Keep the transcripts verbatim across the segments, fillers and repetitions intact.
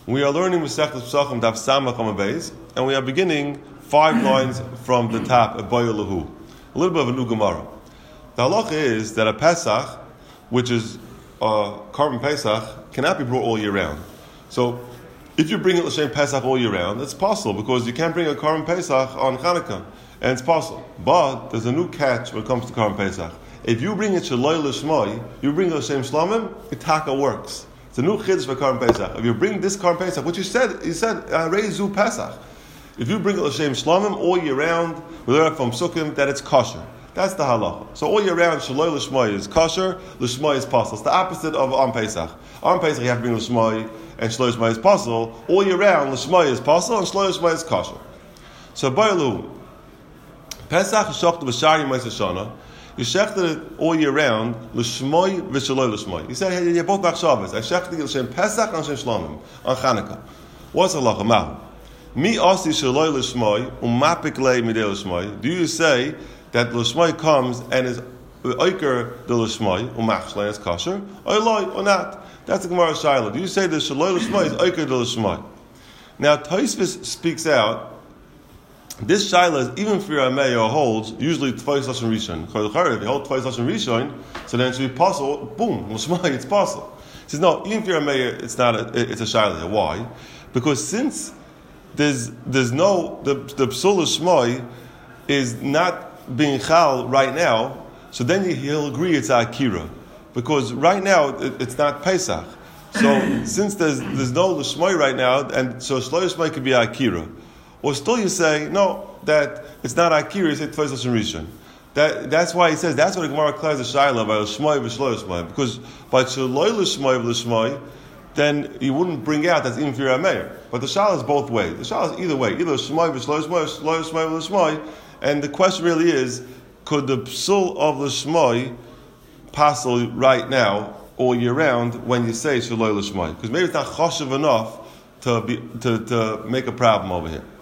We are learning Masechtas Pesachim Daf Samach Amud Beis, and we are beginning five lines from the top of Boya Lahu. A little bit of a new Gemara. The halacha is that a Pesach, which is a carbon Pesach, cannot be brought all year round. So, if you bring it L'Shem Pesach all year round, it's possible because you can't bring a carbon Pesach on Chanukah, and it's possible. But there's a new catch when it comes to carbon Pesach. If you bring it Shaloi L'Shmoi, you bring it L'Shem Shlomim, it taka works. It's a new chiddush for Karm Pesach. If you bring this Karm Pesach, which you said, you said, Reizu Pesach. If you bring it L'Shem Shlomim all year round, we learn from Sukkim that it's kosher. That's the halacha. So all year round, Shaloi L'Shmoi is kosher, L'Shmoi is possible. It's the opposite of on Pesach. On Pesach you have to bring L'Shmoi, and Shaloi L'Shmoi is possible. All year round, L'Shmoi is possible, and Shaloi L'Shmoi is kosher. So Boyalu, Pesach Shachta B'Shari Ma'aseh Shana. You shechted it all year round, l'shmoi v'shaloi l'shmoi. You said, hey, you're both machshavas. I shechted it l'shem Pesach and l'shem Shlomim on Chanukah. What's the halacha? Mahu. Mi asi shaloi l'shmoi umapik lei midei l'shmoi. Do you say that l'shmoi comes and is oiker the l'shmoi umachshlei is kosher, or loi or not? That's the Gemara Shaila. Do you say that shaloi l'shmoi is oiker the l'shmoi? Now Tosfos speaks out. This shaila is even for your Meir holds usually twice lashon rishon. If you hold twice lashon rishon, so then it should be possible. Boom, l'shmai, it's possible. He says no, even for your Meir, it's not. A, it's a shaila. Why? Because since there's there's no the the psul l'shmai is not being chal right now, so then he'll agree it's akira, because right now it, it's not Pesach. So since there's there's no l'shmai right now, and so shlo l'shmai could be akira. Or still you say, no, that it's not Akira, you say Tfais Lashon Rishon. That, that's why he says, that's what the Gemara declares the Shaila by L'Shmoi v'Shloi L'Shmoi. Because by Shaloi L'Shmoi v'L'Shmoi, then you wouldn't bring out that's even for your Meir. But the Shaila is both ways. The Shaila is either way. Either L'Shmoi v'Shloi L'Shmoi, or Shloi L'Shmoi v'L'Shmoi. And the question really is, could the Psul of L'Shmoi passel right now, all year round, when you say Shaloi L'Shmoi? Because maybe it's not choshev enough to, be, to, to make a problem over here.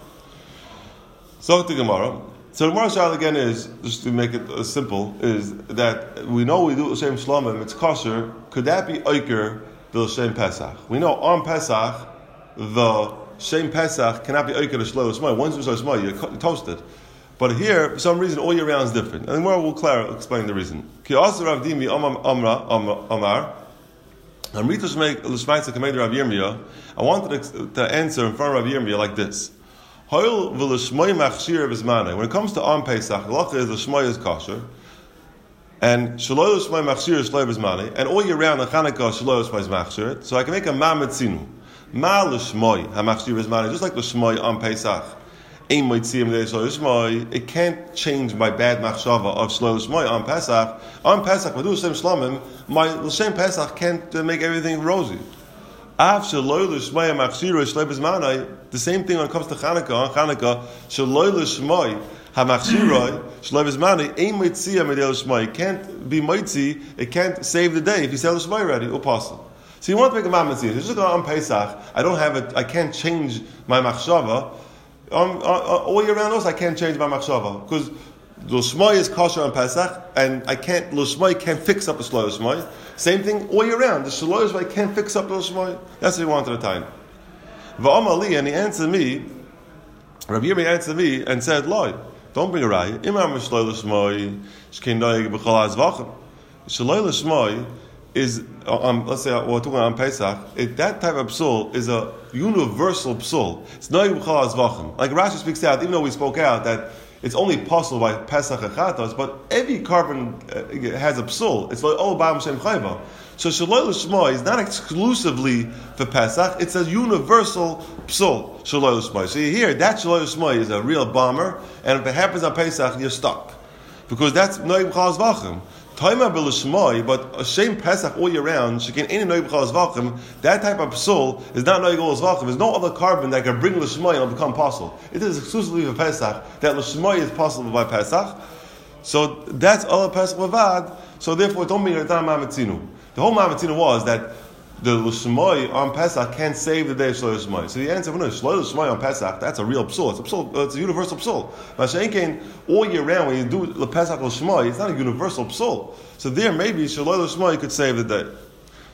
So the Gemara. So the Gemara Shaila again is, just to make it uh, simple, is that we know we do L'Shem Shlomim, it's kosher. Could that be oiker the L'Shem Pesach? We know on Pesach, the Shem Pesach cannot be oiker the Shlo L'Shmoi. Once it's L'Shmoi, you're toasted. But here, for some reason, all year round is different. And the Gemara will clarify, explain the reason. Ki also Rav Dimi Amar, Amrita Shmeik L'Shmaitza Kamed Rav Yirmiyah. I wanted to answer in front of Rav Yirmiyah like this. When it comes to on Pesach, the halacha is l'shmoi is kosher, and shaloi l'shmoi machshir is shloi b'zmani, and all year round on Chanukah shaloi l'shmoi is machshir. So I can make a ma metzinu, ma l'shmoi hamachshir b'zmani, just like l'shmoi on Pesach. Ein moitziyim de shloi l'shmoi. It can't change my bad machshava of shloi l'shmoi on Pesach. On Pesach, we do l'shem shlomim. My l'shem Pesach can't uh, make everything rosy. The same thing when it comes to Chanukah. On Chanukah, shaloi l'shmoi hamachshiroi shloi b'zmani ein moitzia midei l'shmoi. It can't be moitzi. It can't save the day if you say l'shmoi already or possible. So you want to make a mamatzia. Just like on Pesach, I don't have it. I can't change my machshava. On, on, all year round, also I can't change my machshava because l'shmoi is kosher on Pesach, and I can't. L'shmoi can't fix up a shloi l'shmoi. Same thing all year round. The shaloi l'shmoi can't fix up the l'shmoi. That's what he wanted at the time. V'amali, and he answered me. Rabbi Yirmiyah answered me and said, "Loi, don't bring a raya. Imam shaloi l'shmoi shkein noyeg b'chol hazvachim. Shaloi l'shmoi is um, let's say we're talking on Pesach. It, that type of psul is a universal psul. It's noyeg b'chol hazvachim. Like Rashi speaks out, even though we spoke out that it's only possible by Pesach and Chatos, but every carbon uh, has a psul. It's like oh, ba'am shem chayva. So shaloi l'shmoi is not exclusively for Pesach; it's a universal psul. Shaloi l'shmoi. So you hear that shaloi l'shmoi is a real bomber, and if it happens on Pesach, you're stuck because that's noig b'chal zvachim. Taima b'l'shmoi, but a shem Pesach all year round. Shekin any noig b'chal zvachim. That type of psul is not noig b'chal zvachim. There's no other carbon that can bring l'shmoi and it'll become possible. It is exclusively for Pesach that l'shmoi is possible by Pesach. So that's all Pesach levad. So therefore, don't be a mamatzinu. The whole mamatzinu was that the l'shmoi on Pesach can't save the day of Shloi L'Shmoi. So the answer, no, Shloi L'Shmoi on Pesach, that's a real psul. It's a psul. It's a universal psul. Mashenkein all year round when you do the Pesach L'Shmoi, it's not a universal psul. So there maybe Shloi L'Shmoi could save the day.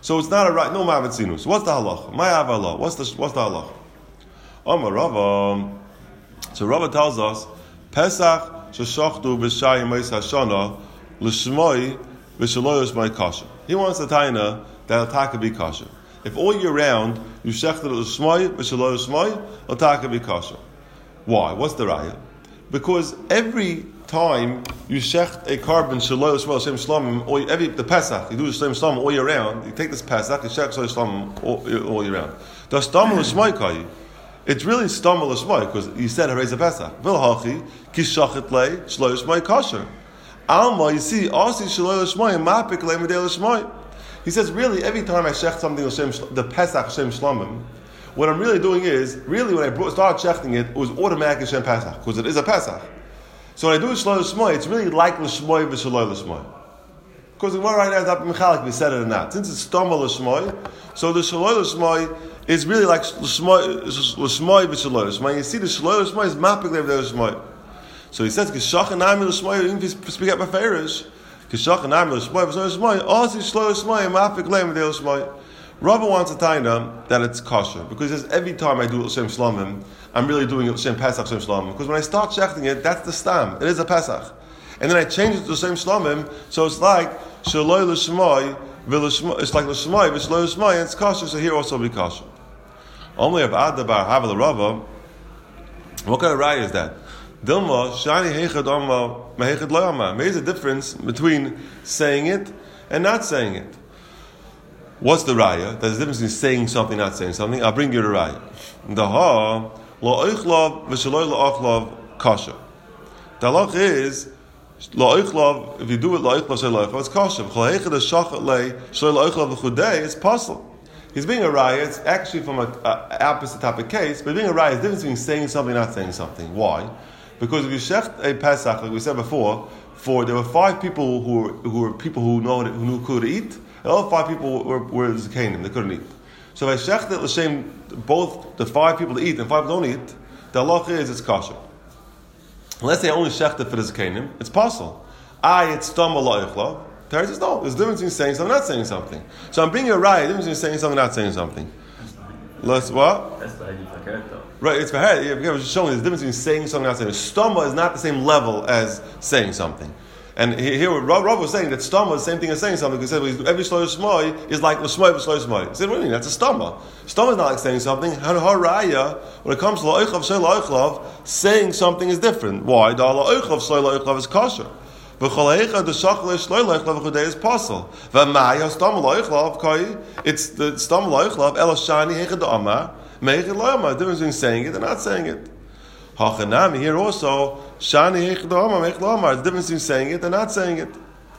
So it's not a right, no ma'avetzinus. So what's the halacha? My halacha. What's the what's the halacha? Amar Rava. So Rava tells us, Pesach sheshachtu b'shayim meis hashana l'shmoi v'shelo yishmoi kasher. He wants the taina that ataka be kasher. If all year round you shechted l'shmoi v'shelo yishmoi, ataka be kasher. Why? What's the raya? Because every time you shecht a carbon shelo yishmoi shem shlamim, or every the Pesach you do the same shlamim all year round. You take this Pesach, you shecht shelo shlamim all, all year round. Does stamel l'shmoi kai? It's really stamel l'shmoi because you said Harei Pesach. V'lhachi kishachet lei shelo yishmoi kasher. Alma, you see, also shelo yishmoi mapik lei medei l'shmoi. He says, really, every time I shecht something the Pesach Shem Shlamim, what I'm really doing is, really when I brought, started shechting it, it was automatically Shem Pesach, because it is a Pesach. So when I do it Shlo L'Shmoi, it's really like L'Shmoi v'Shelo L'Shmoi. Because the one right now is not Mechalik, we said it or not. Since it's Stoma L'Shmoi, so the Shelo L'Shmoi is really like L'Shmoi v'Shelo L'Shmoi. You see the Shelo L'Shmoi is Mapik Lev L'Shmoi. So he says, Kishach and Ami L'Shmoi, even if you speak up by Farish, Kishach and Ami L'Shmoi v'Shelo L'Shmoi, also Shlo L'Shmoi, Mapik Lev L'Shmoi. Rabba wants a taina that it's kosher because he says every time I do L'Shem Shlamim, I'm really doing L'Shem Pesach L'Shem Shlamim. Because when I start shechting it, that's the stam. It is a Pesach. And then I change it to L'Shem Shlamim, so it's like Shaloi L'Shmoi, it's like L'Shmoi, V'Shaloi L'Shmoi, and it's kosher, so here also be kosher. Only of Adda Bar Havel Rabba, what kind of raya is that? Dilma, Shani Heichad Amma, Mehechad Lo Amma. There's a difference between saying it and not saying it. What's the raya? There's a difference between saying something, not saying something. I'll bring you the raya. The ha lo oichlav v'shaloi lo ochlav kasha. The halach is lo oichlav. If you do it lo oichlav shaloi lo ochlav, it's kasha. V'chol heichad hashachat lei shaloi lo ochlav v'chudei, it's possible. He's being a raya. It's actually from an opposite type of case, but being a raya is the difference between saying something, not saying something. Why? Because if you shecht a Pesach, like we said before, for there were five people who were, who were people who know who knew could eat. And all five people were, were zakanim, they couldn't eat. So if I shecht it l'shem both the five people to eat and five don't eat, the halach is it's kosher. Unless they only shecht it for the zakanim, it's possible. I it's stam la'ichlav. Terry says no. There's a difference between saying something, not saying something. So I'm bringing a raya. The difference between saying something, not saying something. Let's what? That's the idea for though. Right, it's for her. Yeah, I was just showing there's a difference between saying something, not saying something. Stama is not the same level as saying something. And here, Rob, Rob was saying that stama is the same thing as saying something. He said well, every shlo shmoi is like l'shmoi v'shlo shmoi. He said, what do you mean? That's a stama. Stama is not like saying something. Haraya, when it comes to la'oichlav shlo la'oichlav, saying something is different. Why? The la'oichlav shlo la'oichlav is kosher. V'choleicha the shachle shlo la'oichlav v'chudei is possible. V'maya stama la'oichlav kai. It's the stama la'oichlav elashani heicha da'amar meichid la'amar. The difference between saying it and not saying it. Hachanami here also shani heichad la'amar meichid la'amar. The difference between saying it and not saying it.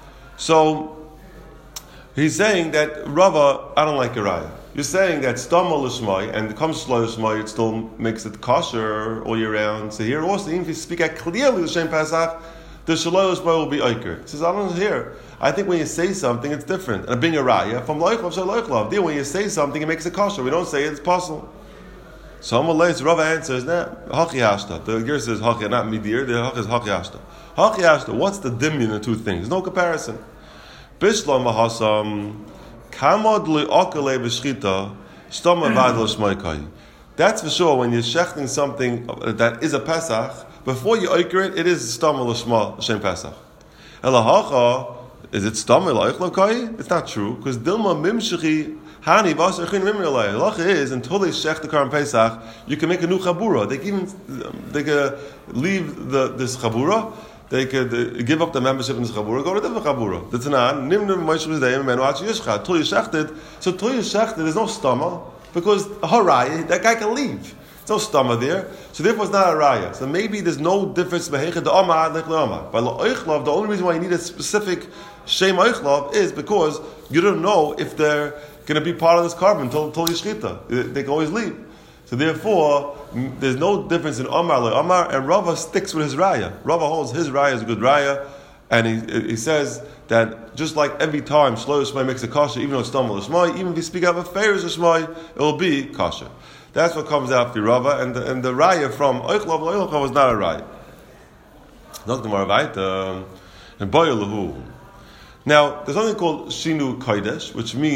So he's saying that Rava, I don't like your raya. You're saying that stama l'shmai and it comes to l'shmai, it still makes it kosher all year round. So here also, even if you speak out clearly l'shem Pesach, the shaloi l'shmai will be oiker. He says, I don't know here. I think when you say something, it's different. And I bring a raya from loichlav shel loichlav. There, when you say something, it makes it kosher. We don't say it, it's possible. So Amalei, Rava answers, nah, Haki Hashta. The Ger says Haki, not Midir, the Haki is Haki Hashta. Haki Hashta, what's the dimyon in the two things? There's no comparison. Bishlam Mahasam, Kamod Li'okale B'shchita, Stoma Vad L'shmaikai. That's for sure, when you're shechting something that is a Pesach, before you oiker it, it is Stoma L'shma, Shem Pesach. Elahacha, is it Stoma L'oichlav? It's not true, because Dilma Mimshechi, Hani Vasar Chin Mimrelay. Halacha is until they shech the Karm Pesach, you can make a new chabura. They can even they can leave the this chabura. They could uh, give up the membership in this chabura, go to a different chabura. The Tanan Nim Nim Moshe Mizdayim Menu Achi Yishcha. Till you shechted, so till you shechted, there's no stama because harai that guy can leave. There's no stama there, so therefore it's not a raya. So maybe there's no difference behechad the amar like the amar. By la'oichlav, the only reason why you need a specific shem oichlav is because you don't know if they're going to be part of this carbon until until Yishchita. They can always leave. So therefore, there's no difference in Amar like Amar, and Rava sticks with his raya. Rava holds his raya is a good raya, and he he says that just like every time Shlo Shmai makes a kasha, even though it's Stam L'Shmai, even if you speak out of affairs of Shmai, it will be kasha. That's what comes out of the Rava, and the, and the raya from Oichlav L'Oichlav was not a raya. Doctor Maravait and Boyalahu. Now, there's something called Shinu Kodesh, which means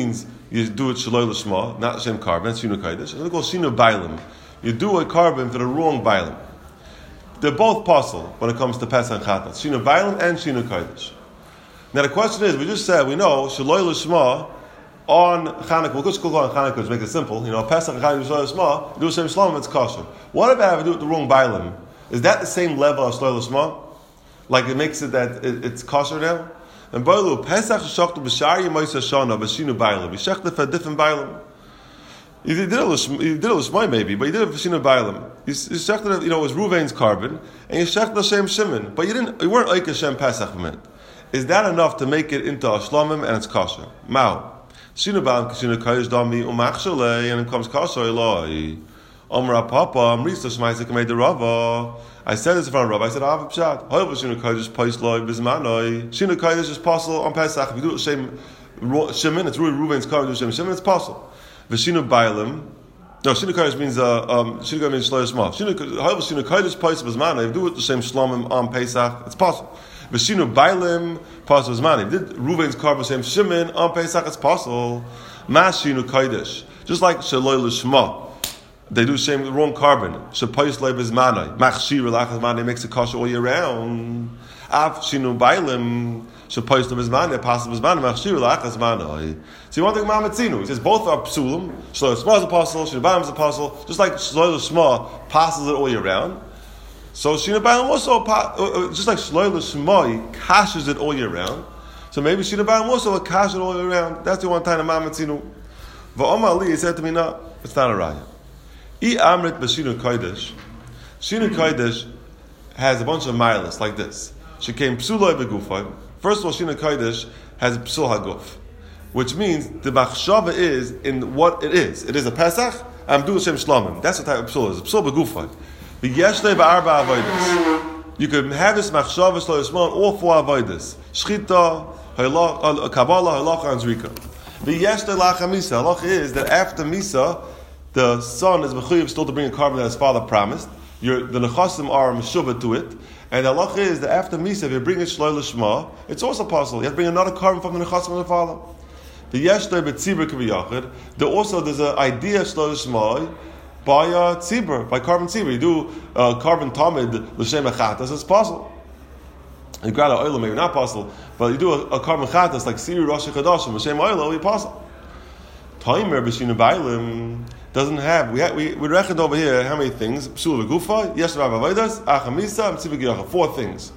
you do it Shaloi L'Shma, not Shem carbon, Shinu Kodesh. And we call Shinu Bailim. You do a carbon for the wrong Bailim. They're both possible when it comes to Pesach and Chatas. Shinu Bailim and Shinu Kodesh. Now the question is, we just said, we know, Shaloi L'Shma, on Chanukah, we'll just go on Chanukah to make it simple. You know, Pesach and Chanukah, Shaloi L'Shma, you do Shem Shalom, it's kosher. What about if you do it the wrong Bailim? Is that the same level of Shaloi L'Shma? Like it makes it that it, it's kosher now? And Bailu, Pesach Shachtu B'Shari Moisa Shana, B'Shinu Bailim. He shechted for a different Bailim. He did it L'Shmai maybe, but he did it for Shinu Bailim. He shechted, you know, it was Ruvain's carbon, and he shechted Hashem Shimon, but you didn't, you weren't like Hashem Pesach from it. Is that enough to make it into a Shlomim and it's kosher? Mao. Shinu Bailim, Shinu Kodesh Dami, Umachshalei, and it comes kosher Eloi. Omra Papa, Amrisa Shmaisik made the Rava. I said this in front of Rava. I said, Av Pshat. However, Shinu Kodesh Paisloi Bizmanoi. Shinu Kodesh is possible on Pesach. If you do it Shem Shimon, it's really Ruvain's carbon, do Shem Shimon, it's possible. V'shinu Bailim. No, Shinu Kodesh means uh, um, Shinu Kodesh means Shlois Shma. However, Shinu Kodesh Paisloi Bizmanoi. If you do it the same Shlomim on Pesach, it's possible. V'shinu Bailim Paisloi Bizmanoi. Did Ruvain's carbon Shem Shimon on Pesach? It's possible. Ma Shinu Kodesh. Just like Shaloi L'Shma. They do same the wrong carbon. Shapais leib is manai. Machshir lachas manai makes it kosher all year round. Av shinu bailim. Shapais leib is manai. Possible is manai. Machshir lachas manai. So you want to think Mamatzinu. He says both are psulim. Shloil Shma is apostle. Shinu bailim is apostle. Just like Shloil Shma passes it all year round. So Shinu bailim also just like Shloil Shma he kashes it all year round. So maybe Shinu bailim also will kash it all year round. That's the one time Mamatzinu. Va'omar Ali he said to me, no, it's not a raya. I Amrit b'Shinu Kodesh. Shinu Kodesh has a bunch of milas like this. She came psuloi begufay. First of all, Shinu Kodesh has psul haguf, which means the machshava is in what it is. It is a Pesach. I'm doing Shem Shlomim. That's what type of psul is. Psul begufay. V'yeshlei ba'arba avodas. You can have this machshava shlo yismon all four avodas: shchita, kabbalah, halacha, and zrika. V'yeshlei lacha misa. Halacha is that after misa, the son is mechuyev still to bring a carbon that his father promised. You're, the nechasim are meshuvah to it, and the halacha is that after misa, if you bring it shloil l'shma, it's also possible. You have to bring another carbon from the nechasim of the father. The yeshlei b'tzibur k'v'yachid. There also there's an idea shloil l'shma by uh, tzibur, by carbon tzibur. You do uh, carbon tamid l'shem achatas. It's possible. You got an oil, maybe not possible, but you do a, a carbon chatas like siri rosh chadashim l'shem oil, it'll be possible. Taimer b'shinu bailim doesn't have. We ha, we we reckoned over here how many things? Psul v'gufa, yesh v'avodas, achamisa, and tzivah. Four things.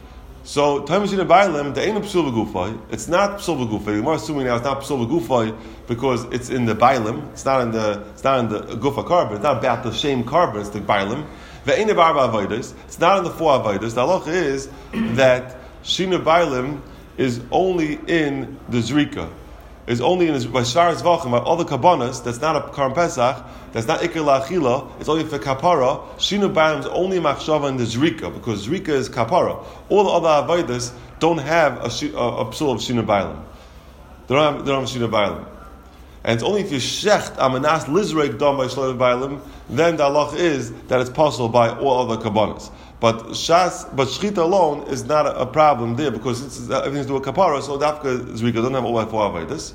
So Taimer b'shinu bailim, the ain't psul v'gufa. It's not psul v'gufa. We're more assuming now it's not psul v'gufa because it's in the bailim. It's not in the it's not in the gufa carbon. It's not about the same carbon. It's the bailim. The ain't avodas. It's not in the four avodas. The halacha is that shinu bailim is only in the zrika. Is only in by Shar Zvachim, by all the Kabbanas, that's not a Karm Pesach, that's not Iker La'achila, it's only for Kapara. Shinu Bailim is only Machshava in the Zrika, because Zrika is Kapara. All the other Avodas don't have a, a, a psul of Shinu Bailim. They don't have, they don't have Shinu Bailim. And it's only if you shecht Amanas Lizrek done by Shloim Bailim, then the halach is that it's possible by all other Kabbanas. But shas, but shchita alone is not a, a problem there because it's, everything's to do with kapara. So dafka zrika doesn't have all that four avodas.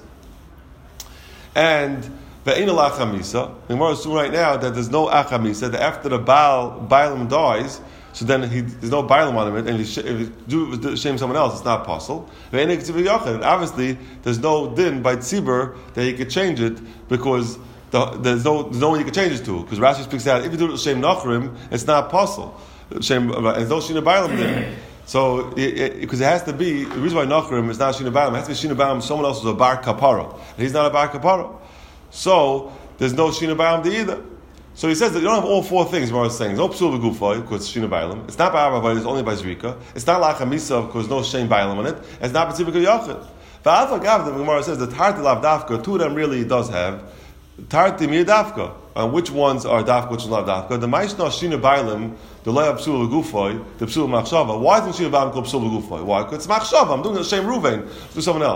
And ve'ina lachamisa. The Gemara is assuming right now that there's no achamisa. That after the baal bailam dies, so then he, there's no bailam on him, and if he do shame someone else, it's not possible. And obviously, there's no din by tzibur that he could change it because the, there's no there's no one you can change it to. Because Rashi speaks out if you do it shame nachrim, it's not possible. Shem, and those Shina Bailam there. So, because it, it, it has to be, the reason why Nachrim is not Shina Bailam, it has to be Shina Bailam, someone else is a Bar Kapara. And he's not a Bar Kapara. So, there's no Shina Bailam there either. So he says that you don't have all four things, what I was saying. There's no Psul V'Gufay, because it's Shina Bailam. It's not by Arba, it's only by Zrika. It's not Lacha Misa, because there's no Shem Bailam on it. It's not B'Tzibik Yachid. V'Alfa Gav, the Gemara says that Tarti Lav Dafka, two of them really does have. Tarti Mir Dafka. And which ones are Dafka, which ones are not Dafka? The Maishna Shina Bailam, the Lay of Psul V'Gufay, the Psul Machshava. Why isn't Shina Bailam called Psul V'Gufay? Why? Because it's Machshava. I'm doing the same Ruvain. Do someone else.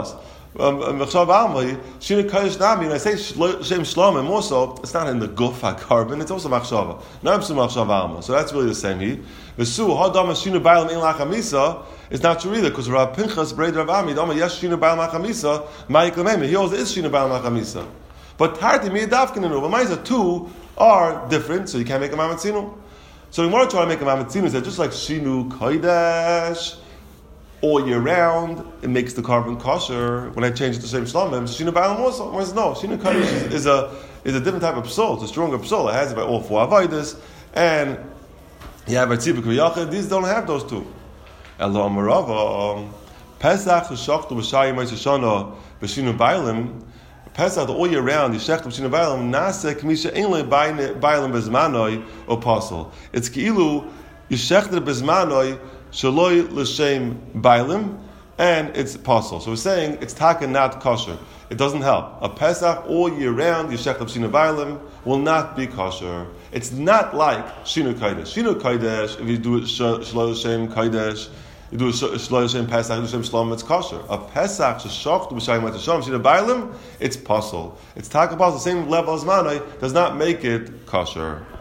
Um, Shinu Kodesh Nami, when I say Shem Shlomim also, it's not in the Guf HaKarban, it's also Machshava. Not Machshava Alma. So that's really the same here. Vesu, Hadama Shinu Bailam In Lachamisa, it's not true either, because Rav Pinchas, Braid Rav Ami, Dama Yesh Shinu Bailam Lachamisa, Ma'iklamemi, he also is Shinu Bailam Lachamisa. But Tarti Miyadavkininu, but Maisa, two are different, so you can't make a Mamatzinu. So we want to try to make a Mamatzinu, that just like Shinu Kodesh, all year round, it makes the carbon kosher. When I change it to Shem Shlomim, Shinu Bailam also. Whereas no, Shinu Kodesh is, is a is a different type of psol. It's a stronger psol. It has it by all four avodas, and you have Tzibuk V'Yachid. These don't have those two. Elo Amarava Pesach Shachtu B'Shayim Ma'Shishana B'Shinu Bailam. Pesach the all year round. You shechtu B'Shinu Bailam. Nasa K'misha Einle Bailam Bezmanoi Apostle. It's Ki'ilu you shechtu Bezmanoi. Shaloi l'shem bailim, and it's apostle. So we're saying it's taka not kosher. It doesn't help. A Pesach all year round, yeshech shinu bailim, will not be kosher. It's not like shinu kodesh. Shinu kodesh, if you do it shaloi l'shem kodesh, you do it shaloi l'shem Pesach, l'shem shlom, it's kosher. A Pesach sheshachtu b'shayim l'tashom shinu bailim, it's apostle. It's taka apostle, the same level as manai, does not make it kosher.